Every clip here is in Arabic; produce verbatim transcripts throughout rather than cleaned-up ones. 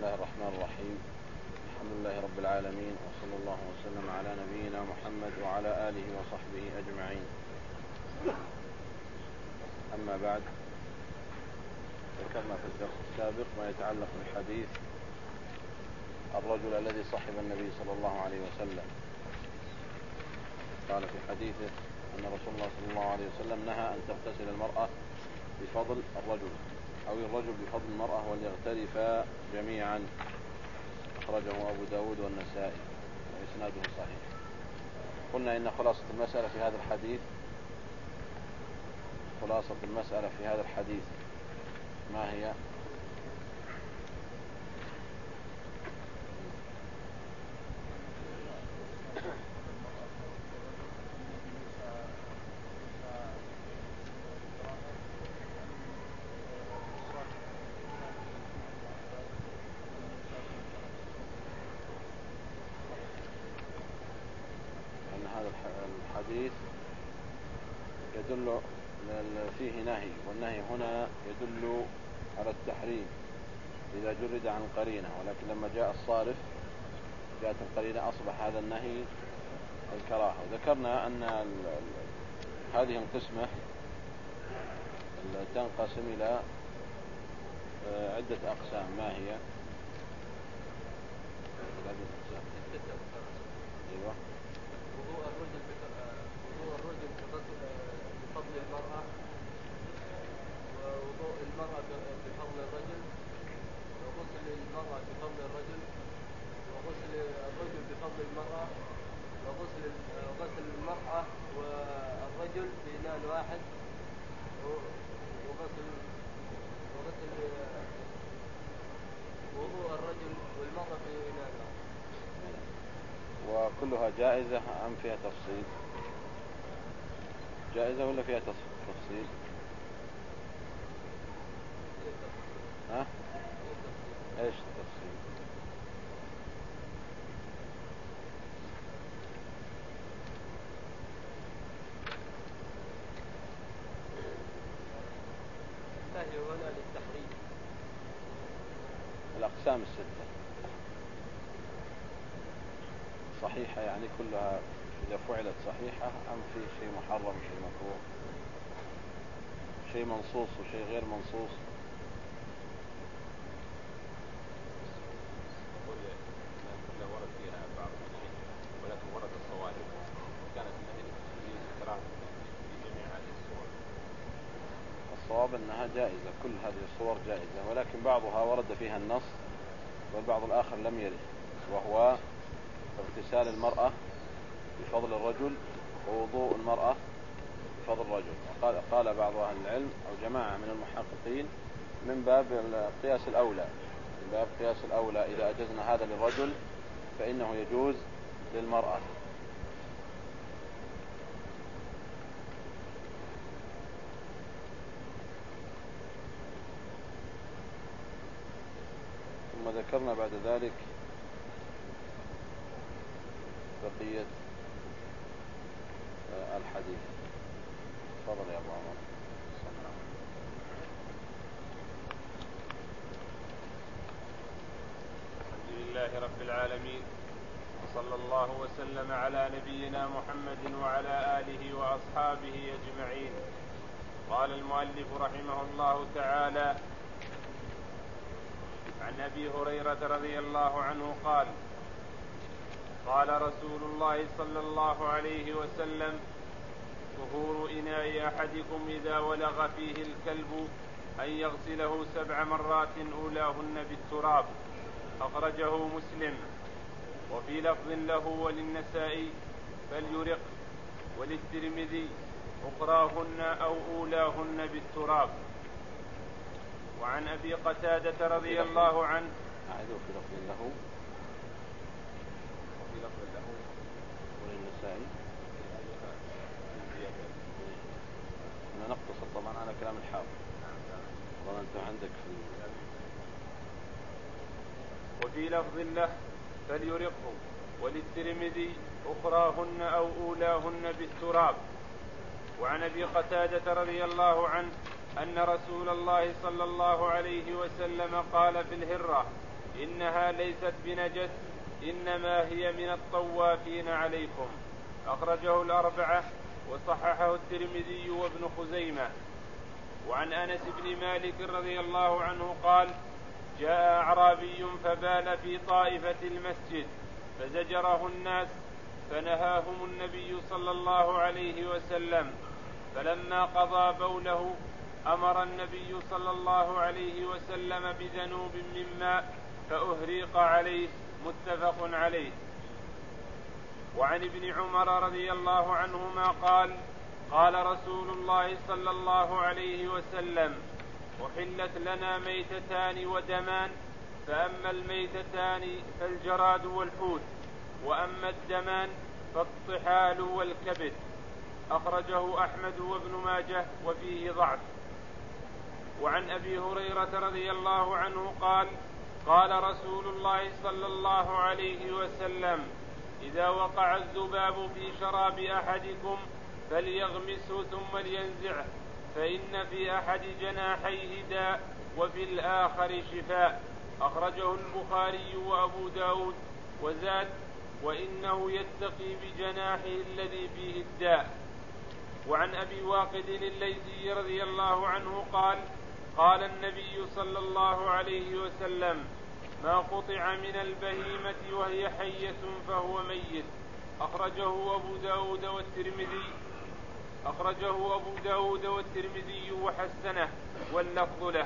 الله الرحمن الرحيم. الحمد لله رب العالمين، وصلى الله وسلم على نبينا محمد وعلى آله وصحبه أجمعين. أما بعد، ذكرنا في الدرس السابق ما يتعلق بالحديث الرجل الذي صحب النبي صلى الله عليه وسلم. قال في حديثه أن رسول الله صلى الله عليه وسلم نهى أن تغتسل المرأة بفضل الرجل أو الرجل بفضل المرأة وليغترفا جميعا. أخرجه أبو داود والنسائي وإسناده صحيح. قلنا إن خلاصة المسألة في هذا الحديث خلاصة المسألة في هذا الحديث ما هي؟ أن هذا الحديث يدل فيه نهي، والنهي هنا يدل على التحريم إذا جرد عن قرينة، ولكن لما جاء الصارف جاءت القرينة أصبح هذا النهي الكراهة. وذكرنا أن هذه القسمة تنقسم إلى عدة أقسام. ما هي؟ أيوة. وضوء الرجل وضوء الرجل بفضل المرأة، ووضوء المرأة بفضل الرجل، وغسل المرأة بفضل الرجل، وغسل الرجل بفضل المرأة، وغسل غسل المرأة والرجل بإناء واحد، وغسل وغسل وضوء الرجل والمرأة بإناء واحد. وكلها جائزة أم فيها تفصيل؟ جائزة ولا فيها تفصيل؟ ها؟ ايش التفصيل؟ النهي هنا للتحريم. الأقسام الستة صحيحة يعني كلها إذا فعلت صحيحة، أم في شيء محرم شيء مكروه شيء منصوص وشيء غير منصوص؟ كلها ورد فيها بعض الشيء، ولكن ورد الصوارف كانت النهي للتحريم كراهة في جميع هذه الصور. الصواب أنها جائزة، كل هذه الصور جائزة، ولكن بعضها ورد فيها النص والبعض الآخر لم يرد، وهو اغتسال المرأة بفضل الرجل ووضوء المرأة بفضل الرجل. وقال قال بعض أهل العلم أو جماعة من المحققين من باب القياس الأولى، من باب قياس الأولى إذا أجزنا هذا للرجل فإنه يجوز للمرأة. ثم ذكرنا بعد ذلك بقية الحديث. تفضل يا أبو عمر. الحمد لله رب العالمين، وصلى الله وسلم على نبينا محمد وعلى آله وأصحابه أجمعين. قال المؤلف رحمه الله تعالى: عن أبي هريرة رضي الله عنه قال: قال رسول الله صلى الله عليه وسلم: طهور إناء أحدكم إذا ولغ فيه الكلب أن يغسله سبع مرات أولاهن بالتراب. أخرجه مسلم. وفي لفظ له وللنسائي: فليرق. وللترمذي: أخراهن أو أولاهن بالتراب. وعن أبي قتادة رضي الله عنه. أعيده في لفظ له. وفي لفظ له وللنسائي. أنا نقتصر طبعا على كلام الحافظ. طبعا أنت عندك في. وفي لفظ له: فليرقه. وللترمذي: أخراهن أو أولاهن بالتراب. وعن أبي قتادة رضي الله عنه أن رسول الله صلى الله عليه وسلم قال في الهرة: إنها ليست بنجس إنما هي من الطوافين عليكم. أخرجه الأربعة وصححه الترمذي وابن خزيمة. وعن أنس بن مالك رضي الله عنه قال: جاء أعرابي فبال في طائفة المسجد فزجره الناس فنهاهم النبي صلى الله عليه وسلم، فلما قضى بوله أمر النبي صلى الله عليه وسلم بذنوب من ماء فأهريق عليه، متفق عليه. وعن ابن عمر رضي الله عنهما قال: قال رسول الله صلى الله عليه وسلم: أحلت لنا ميتتان ودمان، فأما الميتتان فالجراد والحوت، وأما الدمان فالطحال والكبد. أخرجه أحمد وابن ماجه وفيه ضعف. وعن أبي هريرة رضي الله عنه قال: قال رسول الله صلى الله عليه وسلم: إذا وقع الذباب في شراب أحدكم فليغمسه ثم لينزعه، فإن في أحد جناحيه داء وفي الآخر شفاء. أخرجه البخاري وأبو داود وزاد: وإنه يتقي بجناحه الذي فيه الداء. وعن أبي واقد الليثي رضي الله عنه قال: قال النبي صلى الله عليه وسلم: ما قطع من البهيمة وهي حية فهو ميت. أخرجه أبو داود والترمذي أخرجه أبو داود والترمذي وحسنه واللفظ له.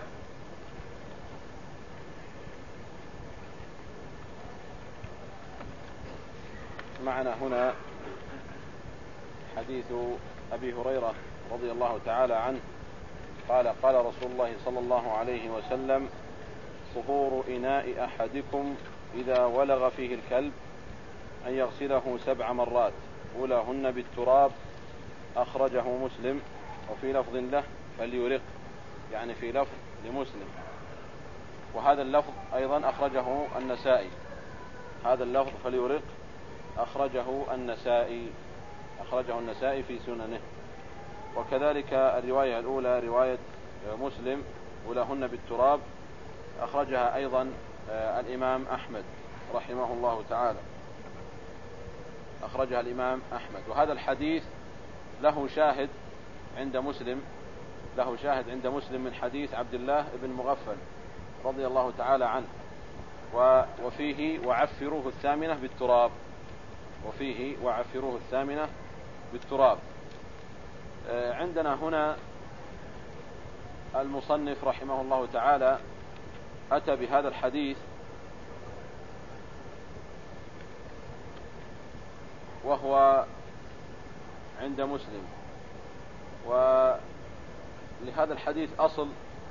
معنا هنا حديث أبي هريرة رضي الله تعالى عنه قال: قال رسول الله صلى الله عليه وسلم: طهور إناء أحدكم إذا ولغ فيه الكلب أن يغسله سبع مرات أولاهن بالتراب. أخرجه مسلم. وفي لفظ له: فليرق، يعني في لفظ لمسلم. وهذا اللفظ أيضا أخرجه النسائي. هذا اللفظ فليرق أخرجه النسائي أخرجه النسائي في سننه. وكذلك الرواية الأولى رواية مسلم أولاهن بالتراب أخرجها أيضا الإمام أحمد رحمه الله تعالى أخرجها الإمام أحمد. وهذا الحديث له شاهد عند مسلم له شاهد عند مسلم من حديث عبد الله بن مغفل رضي الله تعالى عنه، وفيه: وعفروه الثامنة بالتراب وفيه وعفروه الثامنة بالتراب. عندنا هنا المصنف رحمه الله تعالى أتى بهذا الحديث وهو عند مسلم. ولهذا الحديث أصل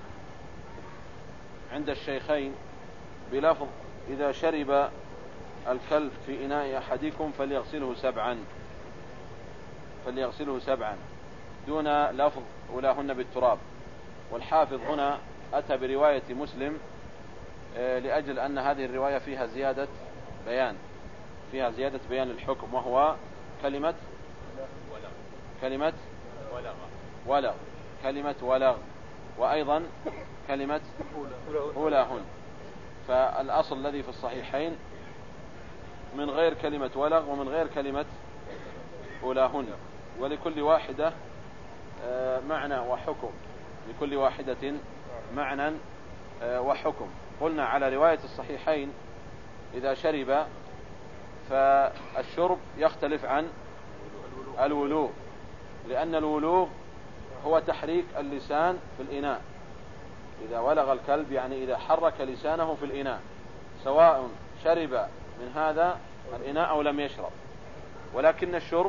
عند الشيخين بلفظ: إذا شرب الكلب في إناء أحدكم فليغسله سبعا فليغسله سبعا دون لفظ أولاهن بالتراب. والحافظ هنا أتى برواية مسلم لأجل أن هذه الرواية فيها زيادة بيان فيها زيادة بيان الحكم، وهو كلمة كلمة ولغ كلمة ولغ وأيضا كلمة أولاهن. فالأصل الذي في الصحيحين من غير كلمة ولغ ومن غير كلمة أولاهن، ولكل واحدة معنى وحكم لكل واحدة معنى وحكم. قلنا على رواية الصحيحين إذا شرب، فالشرب يختلف عن الولوغ، لأن الولوغ هو تحريك اللسان في الإناء. إذا ولغ الكلب يعني إذا حرك لسانه في الإناء، سواء شرب من هذا الإناء أو لم يشرب. ولكن الشرب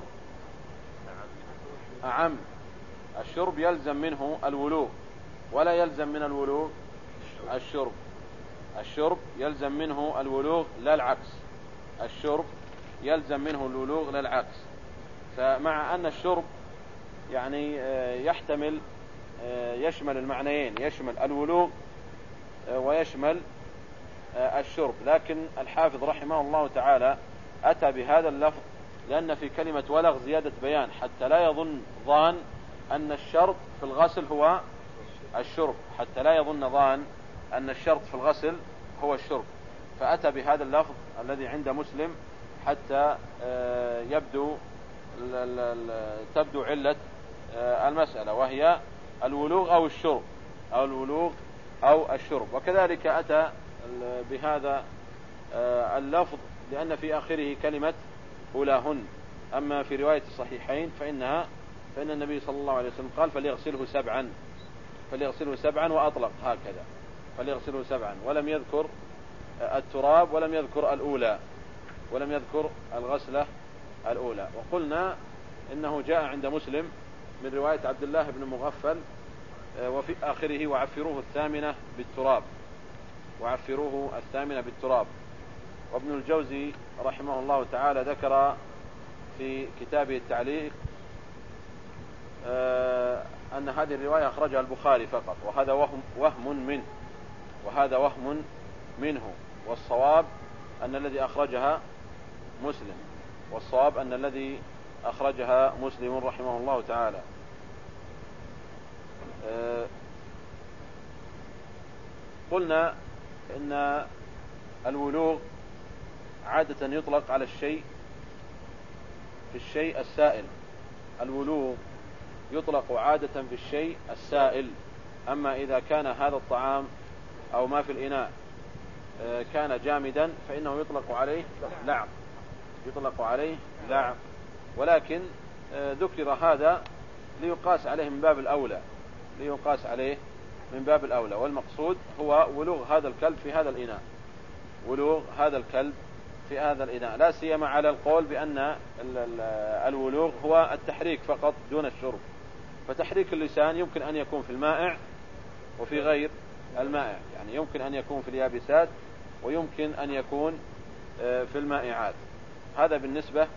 أعم، الشرب يلزم منه الولوغ ولا يلزم من الولوغ الشرب. الشرب يلزم منه الولوغ لا العكس الشرب يلزم منه الولوغ لا العكس. فمع أن الشرب يعني يحتمل يشمل المعنيين، يشمل الولوغ ويشمل الشرب، لكن الحافظ رحمه الله تعالى أتى بهذا اللفظ لأن في كلمة ولغ زيادة بيان، حتى لا يظن ظان أن الشرط في الغسل هو الشرب حتى لا يظن ظان أن الشرط في الغسل هو الشرب. فأتى بهذا اللفظ الذي عند مسلم حتى يبدو تبدو علة المسألة، وهي الولوغ أو الشرب أو الولوغ أو الشرب. وكذلك أتى بهذا اللفظ لأن في آخره كلمة أولاهن. أما في رواية الصحيحين فإنها فإن النبي صلى الله عليه وسلم قال فليغسله سبعا فليغسله سبعا وأطلق هكذا فليغسله سبعا، ولم يذكر التراب ولم يذكر الأولى ولم يذكر الغسلة الأولى. وقلنا إنه جاء عند مسلم من رواية عبد الله بن مغفل وفي آخره وعفروه الثامنة بالتراب وعفروه الثامنة بالتراب. وابن الجوزي رحمه الله تعالى ذكر في كتابه التعليق أن هذه الرواية أخرجها البخاري فقط، وهذا وهم, وهم منه وهذا وهم منه والصواب أن الذي أخرجها مسلم والصواب أن الذي أخرجها مسلم رحمه الله تعالى. قلنا إن الولوغ عادة يطلق على الشيء في الشيء السائل. الولوغ يطلق عادة في الشيء السائل. أما إذا كان هذا الطعام أو ما في الإناء كان جامدا فإنه يطلق عليه لعب يطلق عليه لعب ولكن ذكر هذا ليقاس عليه من باب الأولى ليقاس عليه من باب الأولى والمقصود هو ولوغ هذا الكلب في هذا الإناء ولوغ هذا الكلب في هذا الإناء، لا سيما على القول بأن الولوغ هو التحريك فقط دون الشرب. فتحريك اللسان يمكن أن يكون في المائع وفي غير المائع، يعني يمكن أن يكون في اليابسات ويمكن أن يكون في المائعات. هذا بالنسبة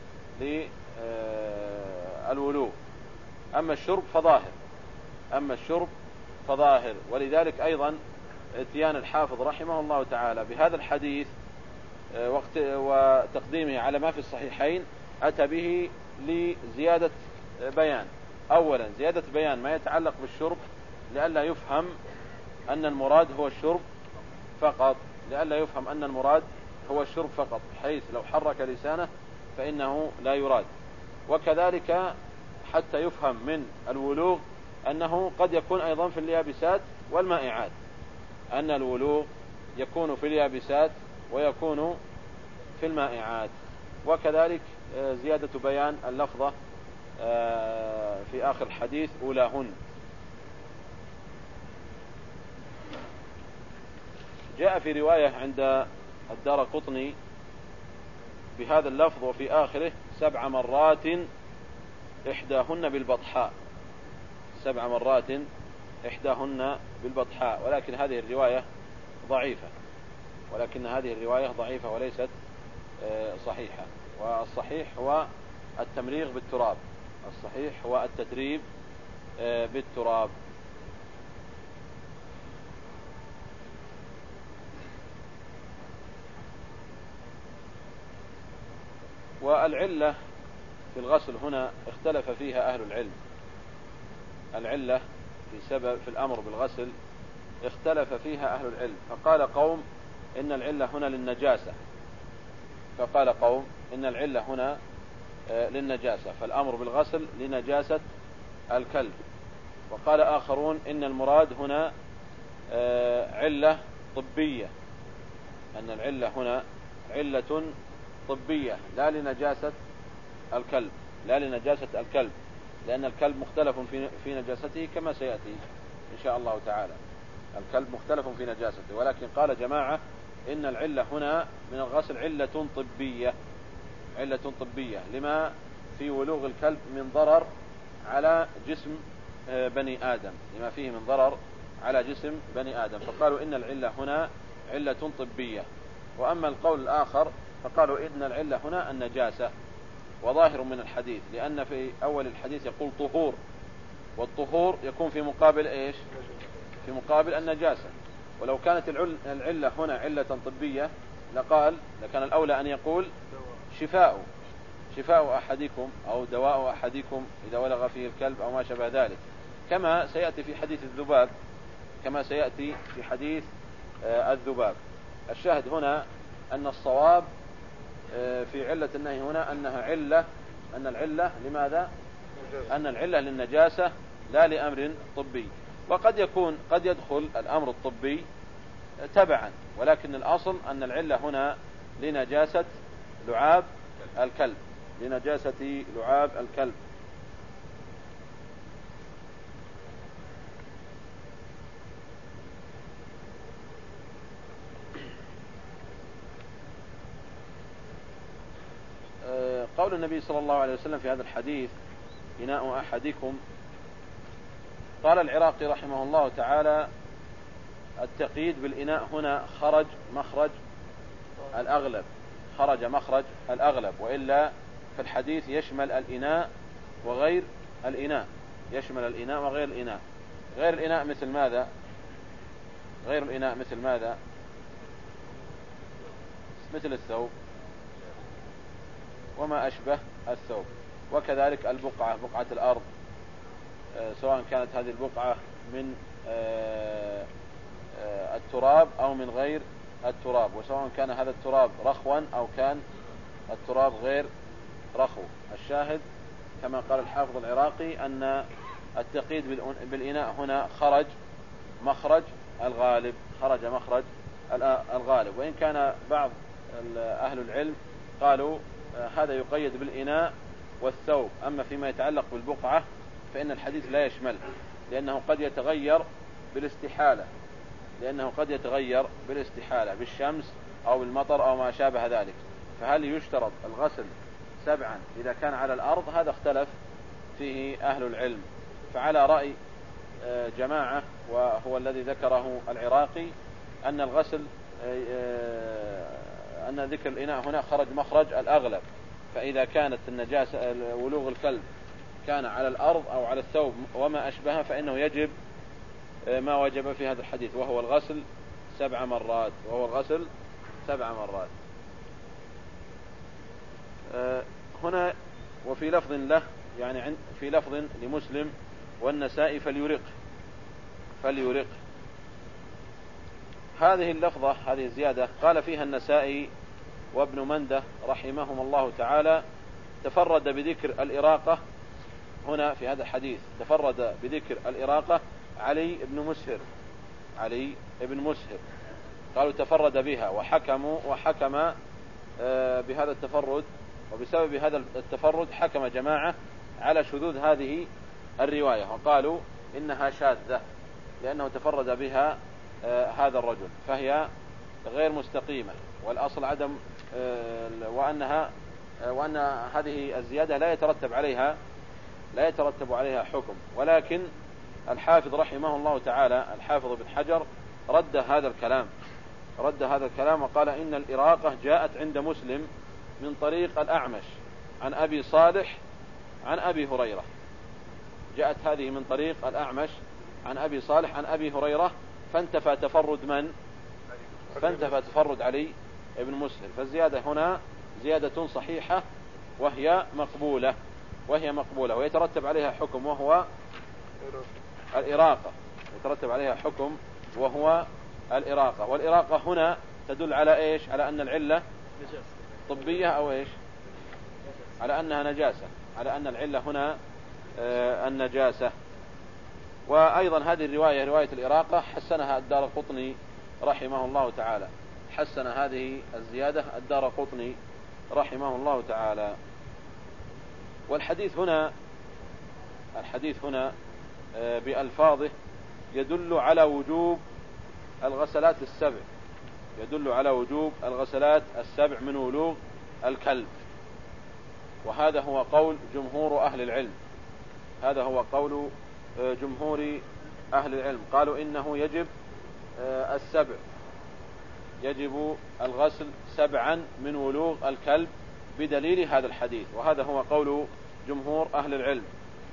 للولوغ. أما الشرب فظاهر أما الشرب فظاهر ولذلك أيضا اتيان الحافظ رحمه الله تعالى بهذا الحديث وقت وتقديمه على ما في الصحيحين أتى به لزيادة بيان. أولا زيادة بيان ما يتعلق بالشرب لئلا يفهم أن المراد هو الشرب فقط لئلا يفهم أن المراد هو الشرب فقط حيث لو حرك لسانه فإنه لا يراد. وكذلك حتى يفهم من الولوغ أنه قد يكون أيضا في اليابسات والمائعات أن الولوغ يكون في اليابسات ويكون في المائعات. وكذلك زيادة بيان اللفظة في آخر الحديث أولاهن. جاء في رواية عند الدارقطني بهذا اللفظ وفي آخره سبع مرات إحداهن بالبطحاء سبع مرات إحداهن بالبطحاء ولكن هذه الرواية ضعيفة ولكن هذه الرواية ضعيفة وليست صحيحة. والصحيح هو التمريغ بالتراب الصحيح هو التتريب بالتراب. والعلة في الغسل هنا اختلف فيها أهل العلم. العلة في سبب في الأمر بالغسل اختلف فيها أهل العلم. فقال قوم إن العلة هنا للنجاسة فقال قوم إن العلة هنا للنجاسة فالأمر بالغسل لنجاسة الكلب. وقال آخرون إن المراد هنا علة طبية أن العلة هنا علة طبية لا لنجاسة الكلب لا لنجاسة الكلب لأن الكلب مختلف في في نجاسته كما سيأتي إن شاء الله تعالى. الكلب مختلف في نجاسته ولكن قال جماعة إن العلة هنا من الغسل علة طبية علة طبية لما في ولوغ الكلب من ضرر على جسم بني آدم لما فيه من ضرر على جسم بني آدم فقالوا إن العلة هنا علة طبية. وأما القول الآخر فقالوا إن العلة هنا النجاسة وظاهر من الحديث لأن في أول الحديث يقول طهور والطهور يكون في مقابل إيش في مقابل النجاسة. ولو كانت العلة هنا علة طبية لقال لكان الأولى أن يقول شفاء شفاء أحدكم أو دواء أحدكم إذا ولغ فيه الكلب أو ما شابه ذلك كما سيأتي في حديث الذباب كما سيأتي في حديث الذباب. الشاهد هنا أن الصواب في علة النهي هنا أنها علة، أن العلة لماذا؟ أن العلة للنجاسة لا لأمر طبي. وقد يكون قد يدخل الأمر الطبي تبعا، ولكن الأصل أن العلة هنا لنجاسة لعاب الكلب، لنجاسة لعاب الكلب. قول النبي صلى الله عليه وسلم في هذا الحديث إناء أحدكم، قال العراقي رحمه الله تعالى التقييد بالإناء هنا خرج مخرج الأغلب، خرج مخرج الأغلب، وإلا في الحديث يشمل الإناء وغير الإناء، يشمل الإناء وغير الإناء. غير الإناء مثل ماذا؟ غير الإناء مثل ماذا؟ مثل الثوب وما أشبه الثوب، وكذلك البقعة، بقعة الأرض، سواء كانت هذه البقعة من التراب أو من غير التراب، وسواء كان هذا التراب رخوا أو كان التراب غير رخو. الشاهد كما قال الحافظ العراقي أن التقييد بالإناء هنا خرج مخرج الغالب، خرج مخرج الغالب. وإن كان بعض أهل العلم قالوا هذا يقيد بالإناء والثوب، أما فيما يتعلق بالبقعة فإن الحديث لا يشمل، لأنه قد يتغير بالاستحالة، لأنه قد يتغير بالاستحالة بالشمس أو بالمطر أو ما شابه ذلك. فهل يشترط الغسل سبعا إذا كان على الأرض؟ هذا اختلف فيه أهل العلم. فعلى رأي جماعة وهو الذي ذكره العراقي أن الغسل أن ذكر الإناء هنا خرج مخرج الأغلب، فإذا كانت النجاسة ولوغ الكلب كان على الأرض أو على الثوب وما أشبهه فإنه يجب ما وجب في هذا الحديث، وهو الغسل سبع مرات، وهو الغسل سبع مرات. هنا وفي لفظ له، يعني في لفظ لمسلم والنسائي فليرق، فليرق. هذه اللفظة، هذه الزيادة قال فيها النسائي وابن منده رحمهم الله تعالى تفرد بذكر الإراقة هنا في هذا الحديث، تفرد بذكر الإراقة علي بن مسهر، علي بن مسهر قالوا تفرد بها، وحكموا وحكم بهذا التفرد، وبسبب هذا التفرد حكم جماعة على شذوذ هذه الرواية، وقالوا إنها شاذة لأنه تفرد بها هذا الرجل، فهي غير مستقيمة، والأصل عدم، وأنها وأن هذه الزيادة لا يترتب عليها لا يترتب عليها حكم. ولكن الحافظ رحمه الله تعالى، الحافظ بن حجر، رد هذا الكلام رد هذا الكلام وقال إن الإراقة جاءت عند مسلم من طريق الأعمش عن أبي صالح عن أبي هريرة، جاءت هذه من طريق الأعمش عن أبي صالح عن أبي هريرة، فانتفى تفرد من؟ فانتفى تفرد علي ابن مسهر. فالزيادة هنا زيادة صحيحة وهي مقبولة وهي مقبولة ويترتب عليها حكم وهو الإراقة، يترتب عليها حكم وهو الإراقة. والإراقة هنا تدل على إيش؟ على أن العلة طبية أو إيش؟ على أنها نجاسة، على أن العلة هنا النجاسة. وأيضا هذه الرواية، رواية الإراقة، حسنها الدارقطني رحمه الله تعالى، حسن هذه الزيادة الدارقطني رحمه الله تعالى. والحديث هنا الحديث هنا بألفاظه يدل على وجوب الغسلات السبع، يدل على وجوب الغسلات السبع من ولوغ الكلب، وهذا هو قول جمهور أهل العلم، هذا هو قول جمهور أهل العلم، قالوا إنه يجب السبع، يجب الغسل سبعا من ولوغ الكلب بدليل هذا الحديث، وهذا هو قول جمهور أهل العلم.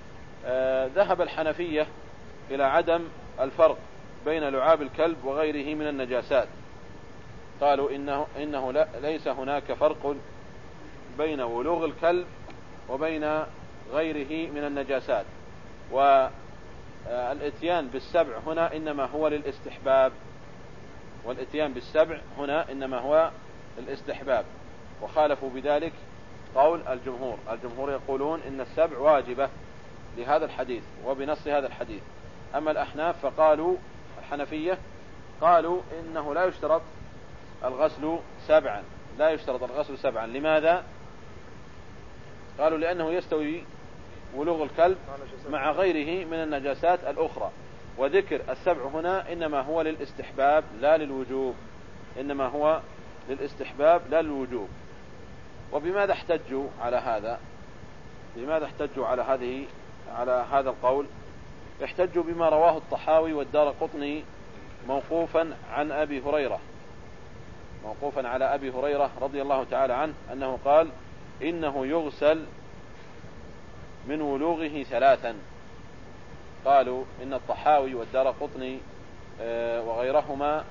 ذهب الحنفية إلى عدم الفرق بين لعاب الكلب وغيره من النجاسات، قالوا إنه, إنه لا ليس هناك فرق بين ولوغ الكلب وبين غيره من النجاسات، والاتيان بالسبع هنا إنما هو للاستحباب، والاتيان بالسبع هنا إنما هو الاستحباب، وخالفوا بذلك قول الجمهور. الجمهور يقولون إن السبع واجبة لهذا الحديث وبنص هذا الحديث. أما الأحناف فقالوا، الحنفية قالوا إنه لا يشترط الغسل سبعا، لا يشترط الغسل سبعا. لماذا؟ قالوا لأنه يستوي ولوغ الكلب مع غيره من النجاسات الأخرى، وذكر السبع هنا إنما هو للاستحباب لا للوجوب، إنما هو للاستحباب لا للوجوب. وبماذا احتجوا على هذا؟ بماذا احتجوا على هذه على هذا القول؟ احتجوا بما رواه الطحاوي والدارقطني موقوفا عن أبي هريرة، موقوفا على أبي هريرة رضي الله تعالى عنه أنه قال إنه يغسل من ولوغه ثلاثا. قالوا إن الطحاوي والدارقطني وغيرهما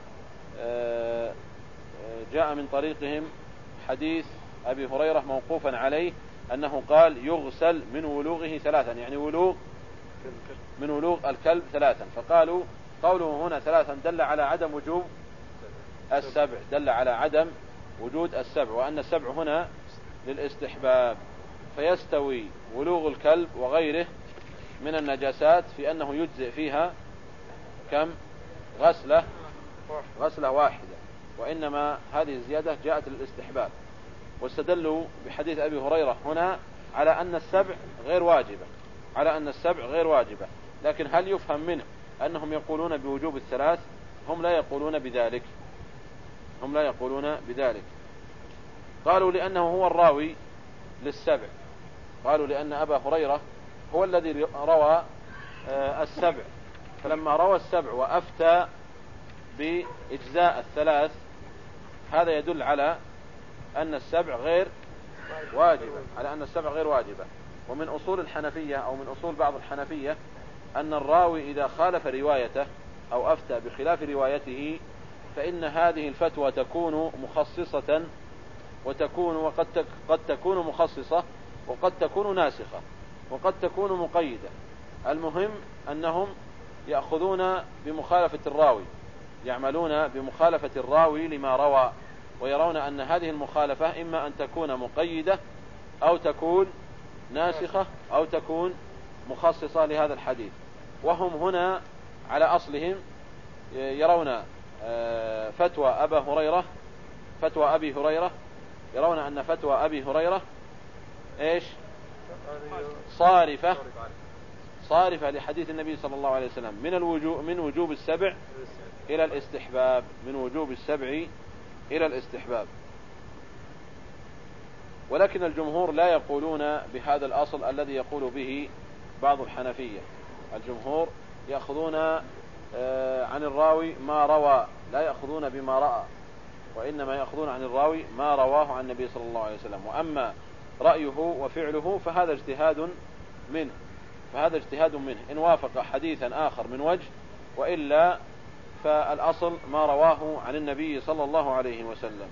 جاء من طريقهم حديث أبي هريرة موقوفا عليه أنه قال يغسل من ولوغه ثلاثا، يعني ولوغ من ولوغ الكلب ثلاثا. فقالوا قوله هنا ثلاثا دل على عدم وجوب السبع، دل على عدم وجود السبع، وأن السبع هنا للاستحباب، فيستوي ولوغ الكلب وغيره من النجاسات في أنه يجزئ فيها كم؟ غسلة غسلة واحدة، وإنما هذه الزيادة جاءت للاستحباب. واستدلوا بحديث أبي هريرة هنا على أن السبع غير واجبة، على أن السبع غير واجبة. لكن هل يفهم منه أنهم يقولون بوجوب الثلاث؟ هم لا يقولون بذلك، هم لا يقولون بذلك. قالوا لأنه هو الراوي للسبع، قالوا لأن أبا هريرة هو الذي روى السبع، فلما روى السبع وأفتى بإجزاء الثلاث هذا يدل على أن السبع غير واجبة، على أن السبع غير واجبة. ومن أصول الحنفية أو من أصول بعض الحنفية أن الراوي إذا خالف روايته أو أفتى بخلاف روايته فإن هذه الفتوى تكون مخصصة وتكون وقد قد تكون مخصصة وقد تكون ناسخة وقد تكون مقيدة. المهم أنهم يأخذون بمخالفة الراوي، يعملون بمخالفة الراوي لما روى، ويرون أن هذه المخالفة إما أن تكون مقيدة أو تكون ناسخة أو تكون مخصصة لهذا الحديث. وهم هنا على أصلهم يرون فتوى أبا هريرة فتوى أبي هريرة يرون أن فتوى أبي هريرة إيش؟ صارفة صارفة لحديث النبي صلى الله عليه وسلم من الوجوب من وجوب السبع إلى الاستحباب، من وجوب السبع إلى الاستحباب. ولكن الجمهور لا يقولون بهذا الأصل الذي يقول به بعض الحنفية. الجمهور يأخذون عن الراوي ما روى، لا يأخذون بما رأى، وإنما يأخذون عن الراوي ما رواه عن النبي صلى الله عليه وسلم. وأما رأيه وفعله فهذا اجتهاد منه فهذا اجتهاد منه إن وافق حديثا آخر من وجه، وإلا فالأصل ما رواه عن النبي صلى الله عليه وسلم.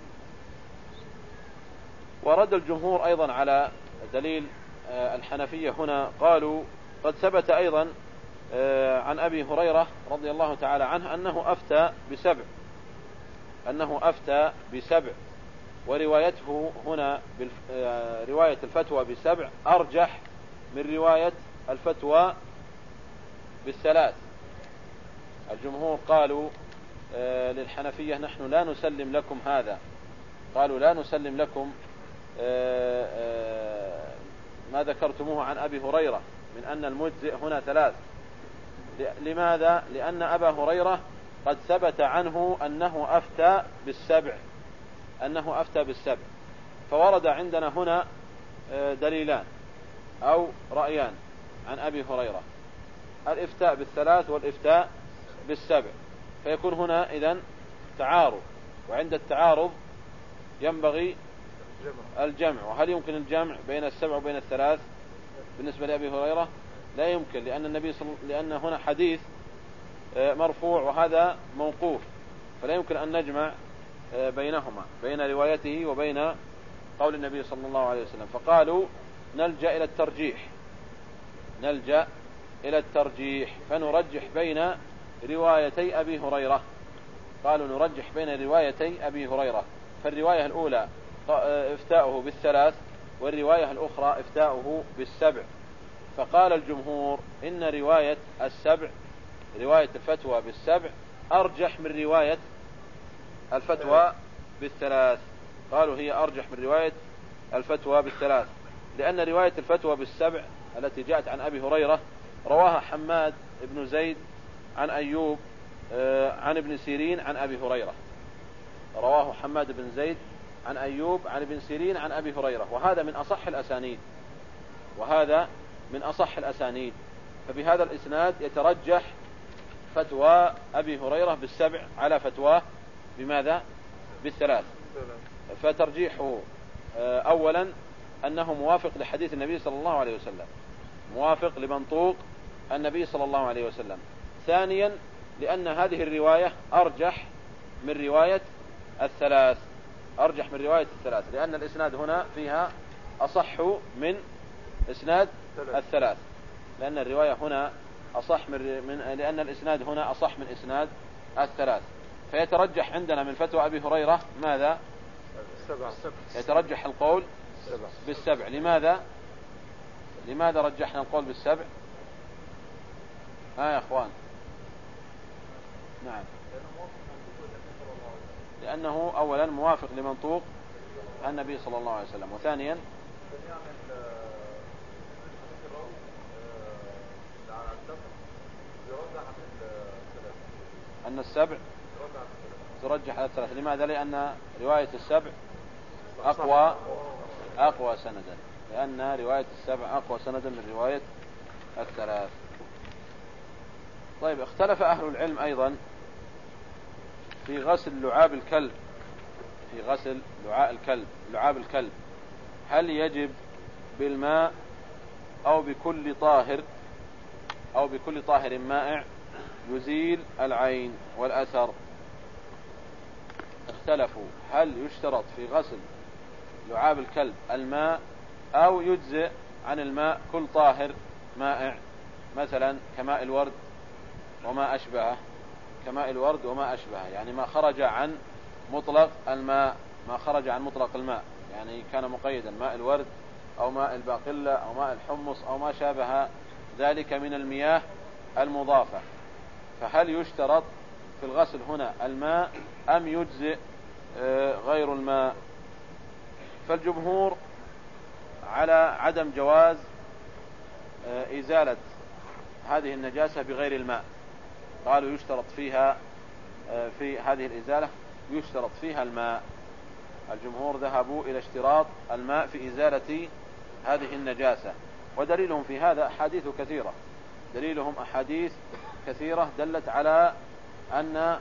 ورد الجمهور أيضا على دليل الحنفية هنا، قالوا قد ثبت أيضا عن أبي هريرة رضي الله تعالى عنه أنه أفتى بسبع أنه أفتى بسبع وروايته هنا رواية الفتوى بسبع أرجح من رواية الفتوى بالثلاث. الجمهور قالوا للحنفية نحن لا نسلم لكم هذا، قالوا لا نسلم لكم ما ذكرتموه عن أبي هريرة من أن المجزئ هنا ثلاث. لماذا؟ لأن أبا هريرة قد ثبت عنه أنه أفتى بالسبع أنه أفتى بالسبع فورد عندنا هنا دليلان أو رأيان عن أبي هريرة، الإفتاء بالثلاث والإفتاء بالسبع، فيكون هنا إذن تعارض، وعند التعارض ينبغي الجمع. وهل يمكن الجمع بين السبع وبين الثلاث؟ بالنسبة لأبي هريرة لا يمكن، لأن النبي صل... لأن هنا حديث مرفوع وهذا موقوف، فلا يمكن أن نجمع بينهما بين روايته وبين قول النبي صلى الله عليه وسلم. فقالوا نلجأ إلى الترجيح نلجأ إلى الترجيح فنرجح بين روايتي أبي هريرة قالوا نرجح بين روايتي أبي هريرة، فالرواية الأولى إفتاؤه بالثلاث، والرواية الأخرى إفتاؤه بالسبع. فقال الجمهور إن رواية السبع، رواية الفتوى بالسبع أرجح من رواية الفتوى بالثلاث. قالوا هي أرجح من رواية الفتوى بالثلاث، لأن رواية الفتوى بالسبع التي جاءت عن أبي هريرة رواها حماد بن زيد عن أيوب عن ابن سيرين عن أبي هريرة، رواه حماد بن زيد عن أيوب عن ابن سيرين عن أبي هريرة، وهذا من أصح الأسانيد، وهذا من أصح الأسانيد. فبهذا الإسناد يترجح فتوى أبي هريرة بالسبع على فتواه بماذا؟ بالثلاث. فترجيحه أولا أنه موافق لحديث النبي صلى الله عليه وسلم، موافق لمنطوق النبي صلى الله عليه وسلم. ثانيا لأن هذه الرواية أرجح من رواية الثلاث، أرجح من رواية الثلاث، لأن الإسناد هنا فيها أصح من إسناد الثلاث، لأن الرواية هنا أصح من لأن الإسناد هنا أصح من إسناد الثلاث. فيترجح عندنا من فتوى أبي هريرة ماذا؟ السبع. يترجح القول بالسبع. لماذا؟ لماذا رجحنا القول بالسبع؟ ها يا أخوان؟ نعم، لأنه أولا موافق لمنطوق النبي صلى الله عليه وسلم، وثانيا أن السبع ترجح على الثلاث. لماذا؟ لأن رواية السبع أقوى أقوى سندا، لأن رواية السبع أقوى سندا من رواية الثلاث. طيب، اختلف أهل العلم أيضا في غسل لعاب الكلب، في غسل لعاب الكلب لعاب الكلب هل يجب بالماء أو بكل طاهر أو بكل طاهر مائع يزيل العين والأثر. اختلفوا هل يشترط في غسل لعاب الكلب الماء أو يجزئ عن الماء كل طاهر مائع، مثلا كماء الورد وما أشبهه، كماء الورد وما أشبهه، يعني ما خرج عن مطلق الماء، ما خرج عن مطلق الماء، يعني كان مقيدا ماء الورد أو ماء الباقلة أو ماء الحمص أو ما شابه ذلك من المياه المضافة. فهل يشترط في الغسل هنا الماء أم يجزئ غير الماء؟ فالجمهور على عدم جواز إزالة هذه النجاسة بغير الماء، قالوا يشترط فيها في هذه الإزالة يشترط فيها الماء. الجمهور ذهبوا إلى اشتراط الماء في إزالة هذه النجاسة، ودليلهم في هذا أحاديث كثيرة، دليلهم أحاديث كثيرة دلت على أن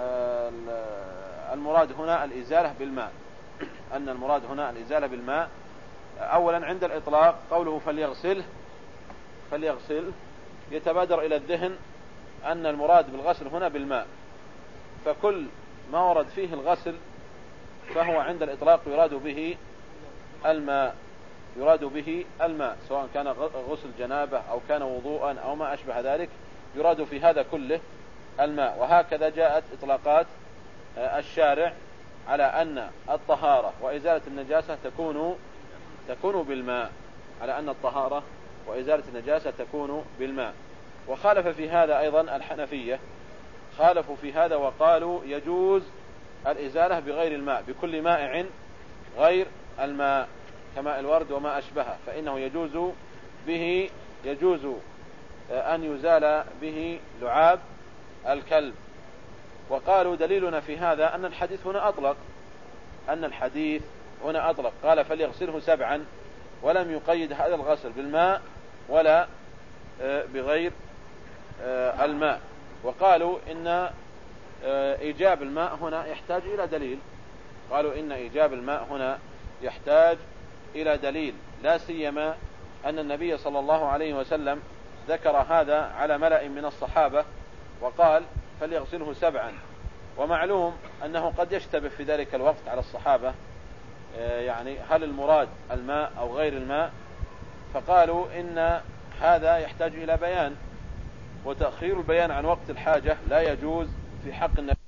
المراد هنا الإزالة بالماء، أن المراد هنا الإزالة بالماء. أولا عند الإطلاق قوله فليغسله فليغسل يتبادر إلى الذهن أن المراد بالغسل هنا بالماء، فكل ما ورد فيه الغسل فهو عند الإطلاق يراد به الماء، يراد به الماء، سواء كان غسل جنابة أو كان وضوءا أو ما أشبه ذلك، يراد في هذا كله الماء. وهكذا جاءت إطلاقات الشارع على أن الطهارة وإزالة النجاسة تكون تكون بالماء، على أن الطهارة وإزالة النجاسة تكون بالماء. وخالف في هذا أيضا الحنفية، خالفوا في هذا وقالوا يجوز الإزالة بغير الماء، بكل مائع غير الماء كماء الورد وما أشبهه، فإنه يجوز به يجوز أن يزال به لعاب الكلب. وقالوا دليلنا في هذا أن الحديث هنا أطلق، أن الحديث هنا أطلق، قال فليغسله سبعا، ولم يقيد هذا الغسل بالماء ولا بغير الماء. وقالوا إن إيجاب الماء هنا يحتاج إلى دليل، قالوا إن إيجاب الماء هنا يحتاج إلى دليل، لا سيما أن النبي صلى الله عليه وسلم ذكر هذا على ملأ من الصحابة وقال فليغسله سبعا، ومعلوم أنه قد يشتبه في ذلك الوقت على الصحابة، يعني هل المراد الماء أو غير الماء؟ فقالوا إن هذا يحتاج إلى بيان، وتأخير البيان عن وقت الحاجة لا يجوز في حق النبي